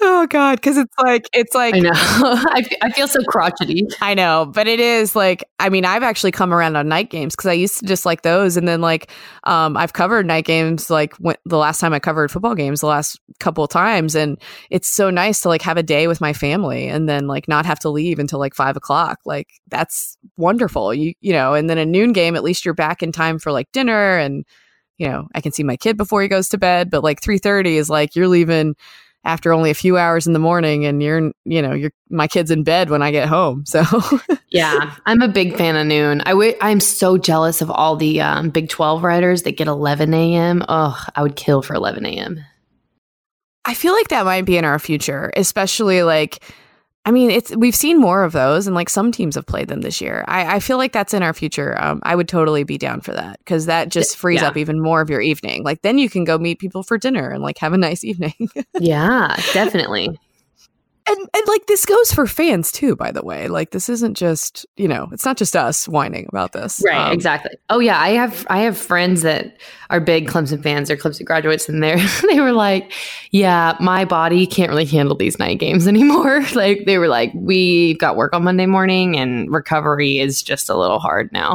Oh God, because it's like it's like I know. I, I feel so crotchety. I know, but it is like I mean I've actually come around on night games because I used to just like those, and then like um, I've covered night games like when, the last time I covered football games the last couple of times, and it's so nice to like have a day with my family and then like not have to leave until like five o'clock. Like that's wonderful, you you know. And then a noon game, at least you're back in time for like dinner, and you know I can see my kid before he goes to bed. But like three thirty is like you're leaving after only a few hours in the morning, and you're, you know, you're my kid's in bed when I get home. So yeah, I'm a big fan of noon. I w- I'm so jealous of all the um, Big twelve writers that get eleven a.m. Oh, I would kill for eleven a.m. I feel like that might be in our future, especially like, I mean, it's we've seen more of those, and like some teams have played them this year. I, I feel like that's in our future. Um, I would totally be down for that because that just frees yeah. up even more of your evening. Like then you can go meet people for dinner and like have a nice evening. Yeah, definitely. And and like this goes for fans too, by the way. Like this isn't just, you know, it's not just us whining about this. Right, um, exactly. Oh yeah, I have I have friends that are big Clemson fans or Clemson graduates, and they they were like, yeah, my body can't really handle these night games anymore. Like they were like, we've got work on Monday morning and recovery is just a little hard now.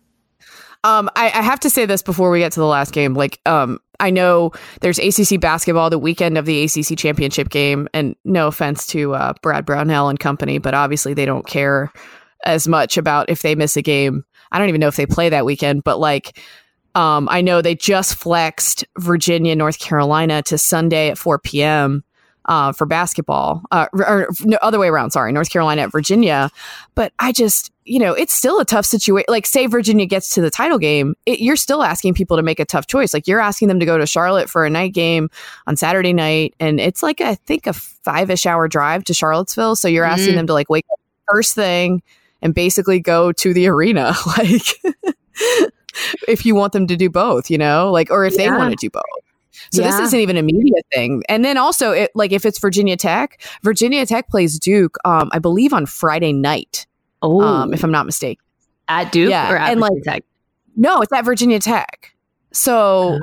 Um, I, I have to say this before we get to the last game. Like, um, I know there's A C C basketball the weekend of the A C C championship game, and no offense to uh, Brad Brownell and company, but obviously they don't care as much about if they miss a game. I don't even know if they play that weekend, but like, um, I know they just flexed Virginia, North Carolina to Sunday at four p.m. Uh, for basketball, uh, or, or no, other way around. Sorry, North Carolina at Virginia. But I just, you know, it's still a tough situation. Like, say Virginia gets to the title game, it, you're still asking people to make a tough choice. Like, you're asking them to go to Charlotte for a night game on Saturday night, and it's like I think a five-ish hour drive to Charlottesville. So you're asking mm-hmm. them to like wake up first thing and basically go to the arena, like if you want them to do both, you know, like, or if yeah. they want to do both. So yeah. this isn't even a media thing. And then also, it, like if it's Virginia Tech, Virginia Tech plays Duke, um, I believe on Friday night, oh, um, if I'm not mistaken. At Duke yeah. or at and Virginia like, Tech? No, it's at Virginia Tech. So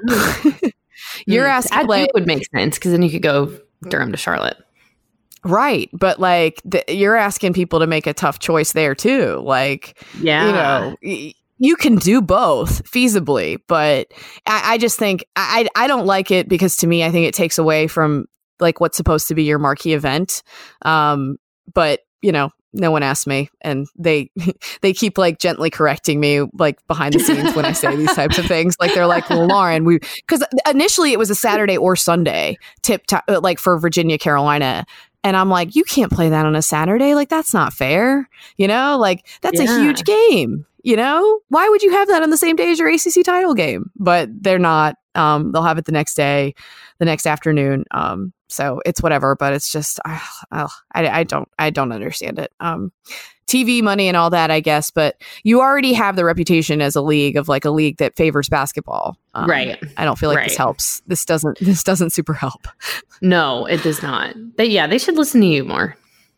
you're mm. asking, at like, Duke would make sense because then you could go Durham to Charlotte. Right. But like the, you're asking people to make a tough choice there too. Like, yeah. you know, y- you can do both feasibly, but I, I just think I I don't like it because to me, I think it takes away from like what's supposed to be your marquee event. Um, but you know, no one asked me, and they they keep like gently correcting me like behind the scenes when I say these types of things. Like they're like, well, Lauren, we because initially it was a Saturday or Sunday tip t- like for Virginia, Carolina. And I'm like, you can't play that on a Saturday. Like, that's not fair. You know, like that's yeah. a huge game. You know, why would you have that on the same day as your A C C title game? But they're not. Um, they'll have it the next day, the next afternoon. Um, so it's whatever. But it's just, uh, uh, I, I don't, I don't understand it. Um, T V money and all that, I guess. But you already have the reputation as a league of like a league that favors basketball. Um, right. I don't feel like right. this helps. This doesn't. This doesn't super help. No, it does not. But yeah, they should listen to you more.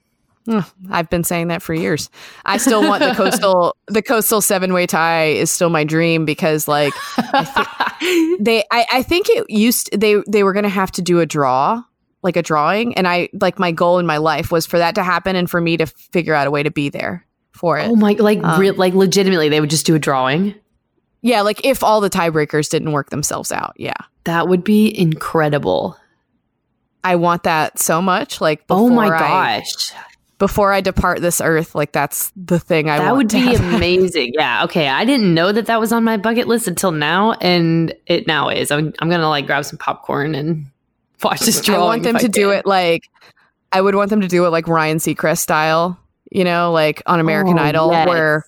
I've been saying that for years. I still want the coastal, the coastal seven way tie is still my dream because, like, I th- they, I, I think it used they they were going to have to do a draw, like a drawing, and I like my goal in my life was for that to happen and for me to figure out a way to be there for it. Oh my, like, um, re- like legitimately, they would just do a drawing. Yeah, like if all the tiebreakers didn't work themselves out. Yeah, that would be incredible. I want that so much. Like, oh my I, gosh. Before I depart this earth, like that's the thing I that want. That would to be have. amazing. Yeah. Okay. I didn't know that that was on my bucket list until now, and it now is. I'm I'm gonna like grab some popcorn and watch this drawing. I want them to can. do it like I would want them to do it like Ryan Seacrest style, you know, like on American oh, Idol, yes. where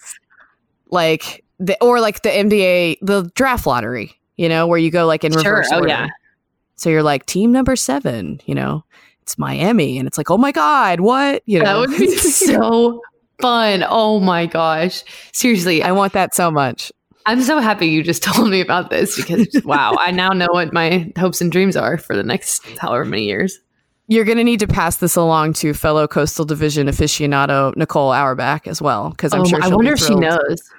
like the or like the N B A, the draft lottery, you know, where you go like in sure. reverse oh order. yeah. So you're like team number seven, you know. It's Miami, and it's like, oh my god, what? You know, that would be so fun. Oh my gosh, seriously, I want that so much. I'm so happy you just told me about this because wow, I now know what my hopes and dreams are for the next however many years. You're going to need to pass this along to fellow Coastal Division aficionado Nicole Auerbach as well, because I'm oh, sure she'll I wonder be if she thrilled. knows.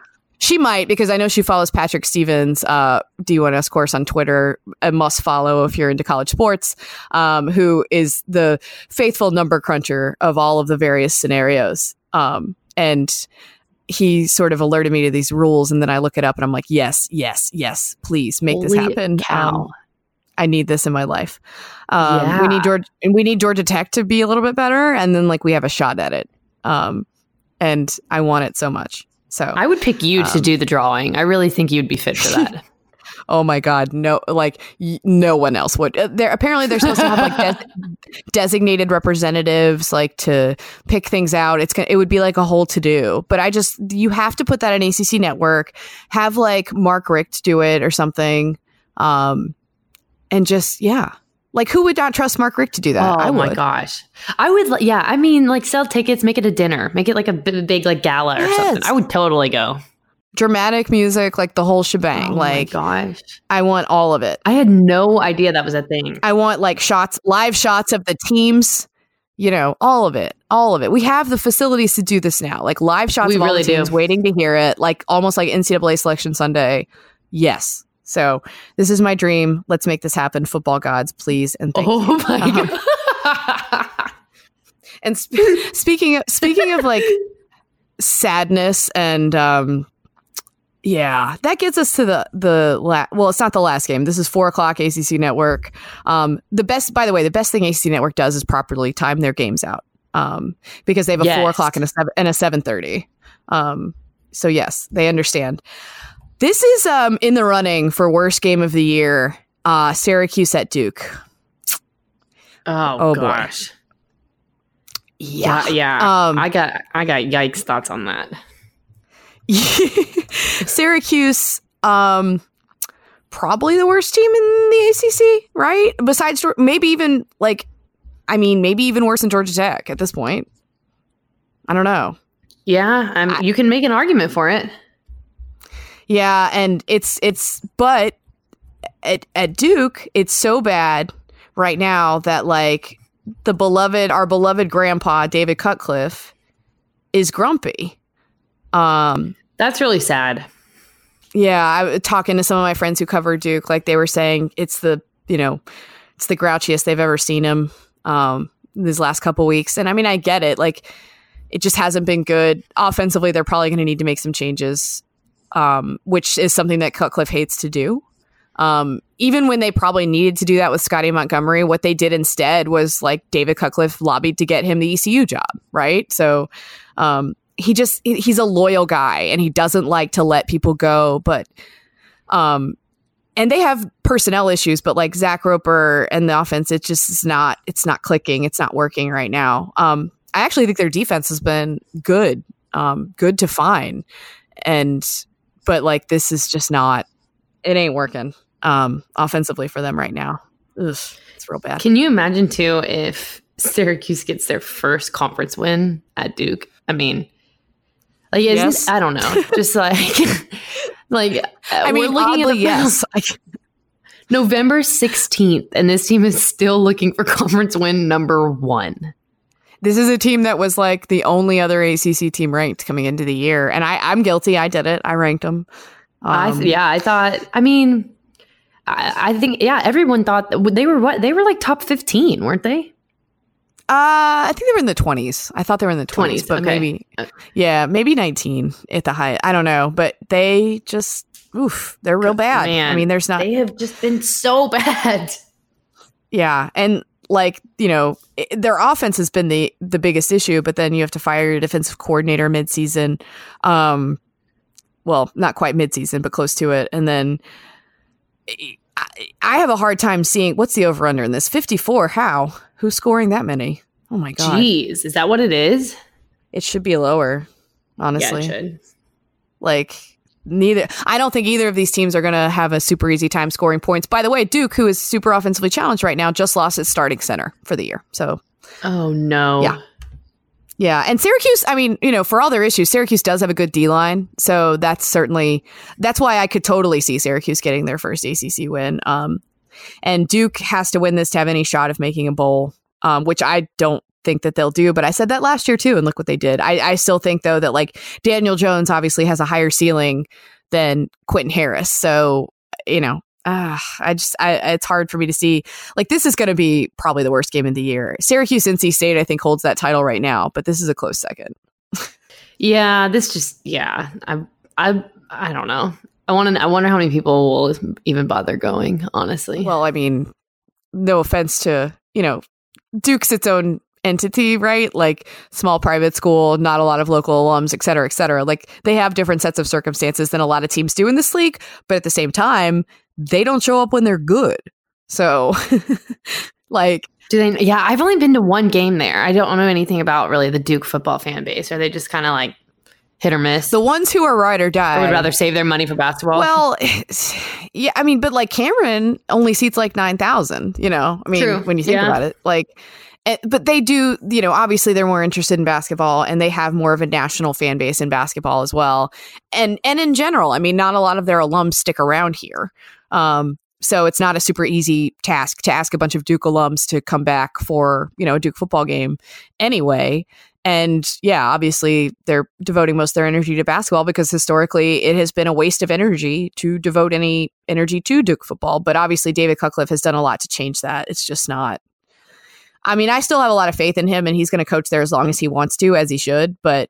She might, because I know she follows Patrick Stevens, uh, D one S course on Twitter, a must follow if you're into college sports, um, who is the faithful number cruncher of all of the various scenarios. Um, and he sort of alerted me to these rules, and then I look it up and I'm like, yes, yes, yes, please make Holy this happen. Cow. Um, I need this in my life. Um, Yeah. We need Georgia, and we need Georgia Tech to be a little bit better, and then like we have a shot at it. Um, and I want it so much. So I would pick you um, to do the drawing. I really think you'd be fit for that. Oh my God, no! Like y- no one else would. Uh, they're apparently they're supposed to have like des- designated representatives, like to pick things out. It's gonna, it would be like a whole to do. But I just you have to put that in A C C Network. Have like Mark Richt do it or something, um, and just yeah. Like, who would not trust Mark Richt to do that? Oh I would. my gosh. I would, yeah. I mean, like, sell tickets, make it a dinner, make it like a big, big like, gala or Yes. something. I would totally go. Dramatic music, like the whole shebang. Oh like, my gosh. I want all of it. I had no idea that was a thing. I want, like, shots, live shots of the teams, you know, all of it. All of it. We have the facilities to do this now. Like, live shots We of all really the teams do. waiting to hear it. Like, almost like N C double A Selection Sunday. Yes. So this is my dream. Let's make this happen. Football gods, please. And thank Oh you. my Um, God. and sp- speaking of, speaking of like sadness and um, yeah, that gets us to the the la- well, it's not the last game. This is four o'clock A C C Network. Um, the best, by the way, the best thing A C C Network does is properly time their games out um, because they have a Yes. four o'clock and a seven and a seven thirty. Um, so yes, they understand. This is um, in the running for worst game of the year. Uh, Syracuse at Duke. Oh, Oh, gosh. boy. Yeah, Yeah. Um, I got, I got yikes thoughts on that. Syracuse, um, probably the worst team in the A C C, right? Besides, Geor- maybe even like, I mean, maybe even worse than Georgia Tech at this point. I don't know. Yeah. Um, you can make an argument for it. Yeah, and it's it's but at at Duke, it's so bad right now that like the beloved our beloved grandpa David Cutcliffe is grumpy. Um That's really sad. Yeah, I was talking to some of my friends who cover Duke, like they were saying it's the, you know, it's the grouchiest they've ever seen him um these last couple weeks. And I mean, I get it. Like it just hasn't been good. Offensively, they're probably going to need to make some changes. Um, which is something that Cutcliffe hates to do. Um, even when they probably needed to do that with Scotty Montgomery, what they did instead was like David Cutcliffe lobbied to get him the E C U job, right? So um, he just he's a loyal guy and he doesn't like to let people go. But um, and they have personnel issues, but like Zach Roper and the offense, it just is not it's not clicking, it's not working right now. Um, I actually think their defense has been good, um, good to fine, and. But like this is just not, it ain't working um, offensively for them right now. Ugh, it's real bad. Can you imagine too if Syracuse gets their first conference win at Duke? I mean, like isn't, Yes. I don't know, just like like I mean, we're looking oddly, at the, yes. November sixteenth, and this team is still looking for conference win number one. This is a team that was like the only other A C C team ranked coming into the year. And I, I'm guilty. I did it. I ranked them. Um, I th- yeah, I thought, I mean, I, I think, yeah, everyone thought that they were what? They were like top fifteen, weren't they? Uh, I think they were in the twenties. I thought they were in the twenties, but okay. maybe, yeah, maybe nineteen at the high. I don't know. But they just, oof, they're real bad. Man, I mean, there's not. They have just been so bad. Yeah. And like, you know, it, their offense has been the the biggest issue, but then you have to fire your defensive coordinator midseason. Um, well, not quite midseason, but close to it. And then I, I have a hard time seeing what's the over under in this fifty-four. How? Who's scoring that many? Oh my God. Jeez, is that what it is? It should be lower, honestly. Yeah, it should. Like neither. I don't think either of these teams are going to have a super easy time scoring points. By the way, Duke, who is super offensively challenged right now, just lost its starting center for the year. So, oh no. Yeah. Yeah. And Syracuse, I mean, you know, for all their issues, Syracuse does have a good D line. So that's certainly, that's why I could totally see Syracuse getting their first A C C win. Um, and Duke has to win this to have any shot of making a bowl, um, which I don't think that they'll do. But I said that last year too, and look what they did. I, I still think though that like Daniel Jones obviously has a higher ceiling than Quentin Harris. So, you know, uh, I just, I, it's hard for me to see. Like, this is going to be probably the worst game of the year. Syracuse N C State, I think, holds that title right now, but this is a close second. Yeah, this just, yeah, I, I, I don't know. I want to, I wonder how many people will even bother going, honestly. Well, I mean, no offense to, you know, Duke's its own entity, right? Like small private school, not a lot of local alums, et cetera, et cetera. Like they have different sets of circumstances than a lot of teams do in this league, but at the same time, they don't show up when they're good. So like, do they? Yeah, I've only been to one game there. I don't know anything about really the Duke football fan base. Are they just kind of like hit or miss? The ones who are ride or die or would rather save their money for basketball. Well, yeah, I mean, but like Cameron only seats like nine thousand, you know, I mean, True. when you think yeah. about it, like, but they do, you know, obviously they're more interested in basketball and they have more of a national fan base in basketball as well. And, and in general, I mean, not a lot of their alums stick around here. Um, so it's not a super easy task to ask a bunch of Duke alums to come back for, you know, a Duke football game anyway. And yeah, obviously they're devoting most of their energy to basketball because historically it has been a waste of energy to devote any energy to Duke football. But obviously David Cutcliffe has done a lot to change that. It's just not. I mean, I still have a lot of faith in him and he's going to coach there as long as he wants to, as he should. But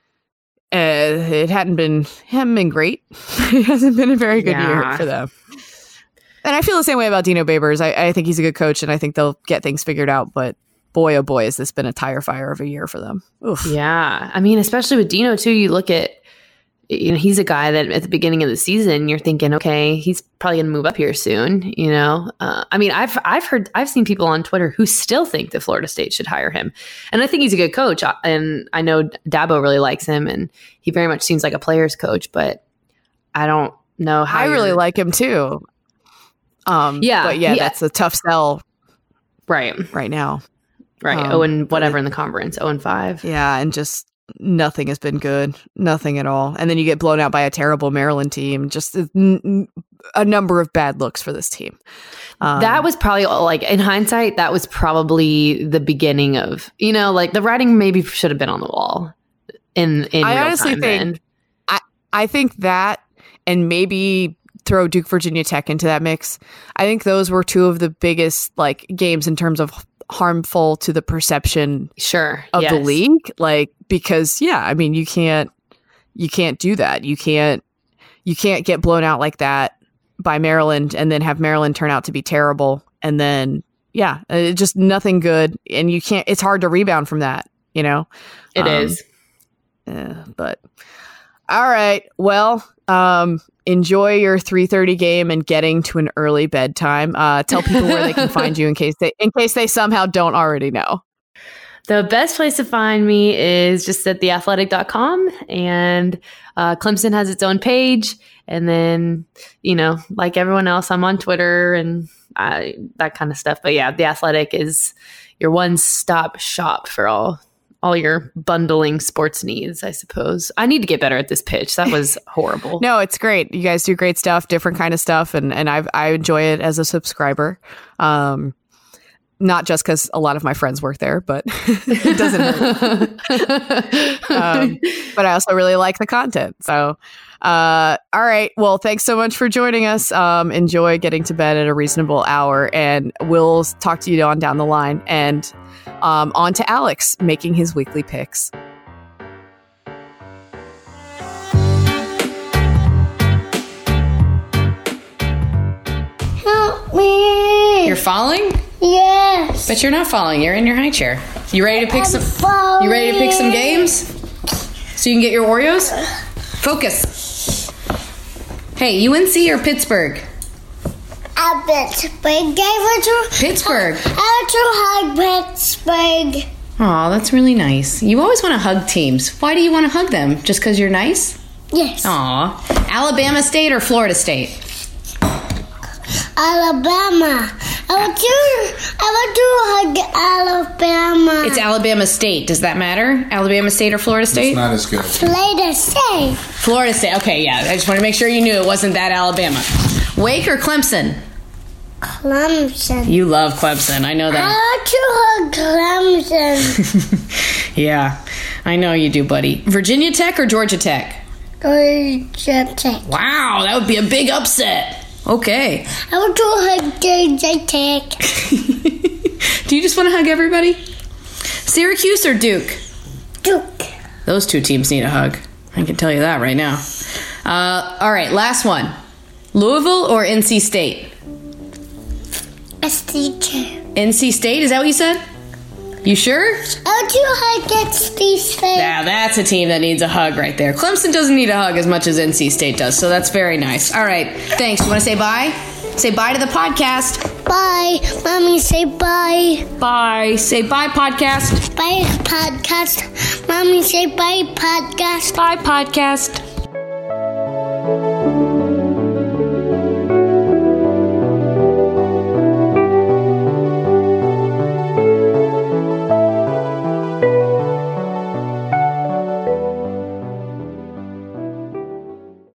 uh, it hadn't been, hadn't been great. It hasn't been a very good yeah. year for them. And I feel the same way about Dino Babers. I, I think he's a good coach and I think they'll get things figured out. But boy, oh boy, has this been a tire fire of a year for them. Oof. Yeah. I mean, especially with Dino too, you look at, you know, he's a guy that at the beginning of the season, you're thinking, okay, he's probably going to move up here soon. You know, uh, I mean, I've, I've heard, I've seen people on Twitter who still think that Florida State should hire him. And I think he's a good coach. And I know Dabo really likes him and he very much seems like a player's coach, but I don't know how. I really like him too. Um, yeah. But yeah, yeah, that's a tough sell. Right. Right now. Right. Um, oh, and whatever in the conference. Oh, and five. Yeah. And just nothing has been good. Nothing at all. And then you get blown out by a terrible Maryland team. Just a, a number of bad looks for this team. Um, that was probably like in hindsight, that was probably the beginning of, you know, like the writing maybe should have been on the wall in, in I real honestly time think, then. I, I think that and maybe throw Duke Virginia Tech into that mix. I think those were two of the biggest like games in terms of harmful to the perception sure of yes. the league, like because yeah I mean you can't you can't do that you can't you can't get blown out like that by Maryland and then have Maryland turn out to be terrible and then yeah it, just nothing good and you can't it's hard to rebound from that, you know. It um, is yeah, but all right, well um enjoy your three thirty game and getting to an early bedtime. Uh, tell people where they can find you in case they in case they somehow don't already know. The best place to find me is just at the athletic dot com, and uh, Clemson has its own page. And then, you know, like everyone else, I'm on Twitter and I, that kind of stuff. But yeah, The Athletic is your one-stop shop for all all your bundling sports needs, I suppose. I need to get better at this pitch. That was horrible. No, it's great. You guys do great stuff, different kind of stuff. And, and I've, I enjoy it as a subscriber. Um, not just because a lot of my friends work there, but it doesn't hurt. um, but I also really like the content. So, uh, all right. Well, thanks so much for joining us. Um, enjoy getting to bed at a reasonable hour, and we'll talk to you on down the line. And um, on to Alex making his weekly picks. Help me. You're falling? Yes. But you're not falling. You're in your high chair. You ready to pick I'm some falling. You ready to pick some games? So you can get your Oreos? Focus. Hey, U N C or Pittsburgh? I Pittsburgh. I want to Pittsburgh. I want to hug Pittsburgh. Aw, that's really nice. You always want to hug teams. Why do you want to hug them? Just because you're nice? Yes. Aw. Alabama State or Florida State? Alabama. I want to, I want to hug Alabama. It's Alabama State. Does that matter? Alabama State or Florida State? It's not as good. Florida State. Florida State. Okay, yeah. I just want to make sure you knew it wasn't that Alabama. Wake or Clemson? Clemson. You love Clemson. I know that. I want to hug Clemson. Yeah, I know you do, buddy. Virginia Tech or Georgia Tech? Georgia Tech. Wow, that would be a big upset. Okay. I want to hug Georgia Tech. Do you just want to hug everybody? Syracuse or Duke? Duke. Those two teams need a hug. I can tell you that right now. Uh, all right, last one. Louisville or N C State? S C J. N C State, is that what you said? You sure? I want to hug S C State. Now that's a team that needs a hug right there. Clemson doesn't need a hug as much as N C State does, so that's very nice. All right, thanks. You want to say bye? Say bye to the podcast. Bye. Mommy, say bye. Bye. Say bye, podcast. Bye, podcast. Mommy, say bye, podcast. Bye, podcast.